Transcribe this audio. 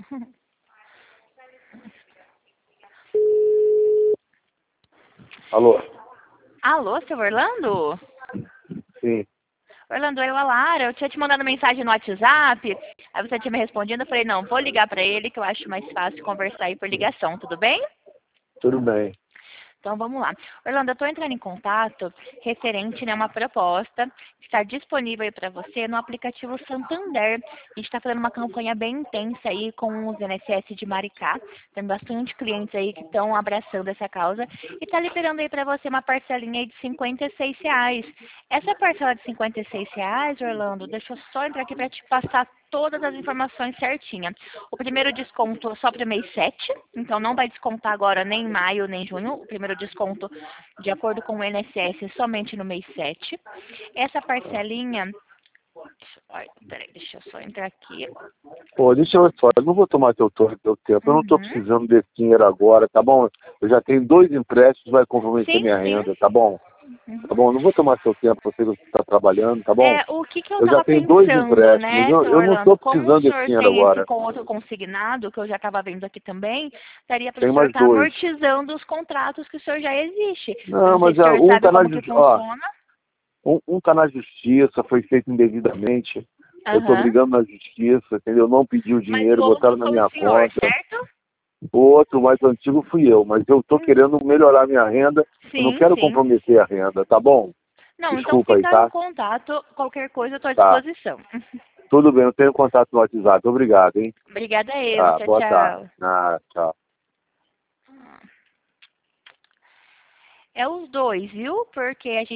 Alô? Alô, seu Orlando? Sim. Orlando, eu, a Lara, eu tinha te mandado mensagem no WhatsApp, aí você tinha me respondido, eu falei, não, vou ligar pra ele que eu acho mais fácil conversar aí por ligação, tudo bem? Tudo bem. Então vamos lá. Orlando, eu estou entrando em contato referente, né, a uma proposta que está disponível aí para você no aplicativo Santander. A gente está fazendo uma campanha bem intensa aí com os INSS de Maricá. Tem bastante clientes aí que estão abraçando essa causa e está liberando aí para você uma parcelinha aí de R$ 56. Essa parcela de R$ 56, Orlando, deixa eu só entrar aqui para te passar todas as informações certinha. O primeiro desconto é só para o mês 7, então não vai descontar agora nem em maio nem em junho. O primeiro desconto, de acordo com o INSS, somente no mês 7. Essa parcelinha... Peraí, deixa eu só entrar aqui. Pô, deixa eu falar, eu não vou tomar teu tempo, eu não estou Uhum. precisando desse dinheiro agora, tá bom? Eu já tenho 2 empréstimos, vai comprometer Sim, minha sim. renda, tá bom? Uhum. Tá bom, não vou tomar seu tempo, você está trabalhando, tá bom? O que eu Eu já estava tenho 2 pensando, empréstimos, né, eu, seu eu não Orlando? estou Como o precisando desse senhor dinheiro tem esse agora. com outro consignado, que eu já estava vendo aqui também, daria para o Tenho senhor mais estar 2. amortizando os contratos que o senhor já existe. Eu Não, não sei mas se o senhor um sabe está na como que justiça, ó, funciona. um tá na justiça, foi feito indevidamente. Eu estou Aham. brigando na justiça, entendeu? Não pedi o Mas dinheiro, o botaram outro na foi o minha senhor, conta. certo? O outro mais antigo fui eu, mas eu estou Uhum. querendo melhorar minha renda. Eu não Sim, quero sim. comprometer a renda, tá bom? Não, então Desculpa aí, fica no tá? contato. Qualquer coisa eu estou à Tá. disposição. Tudo bem, eu tenho contato no WhatsApp. Obrigado, hein? Obrigada eu. Tá, Tchau, boa tarde. tchau. Ah, tchau. É os dois, viu? Porque a gente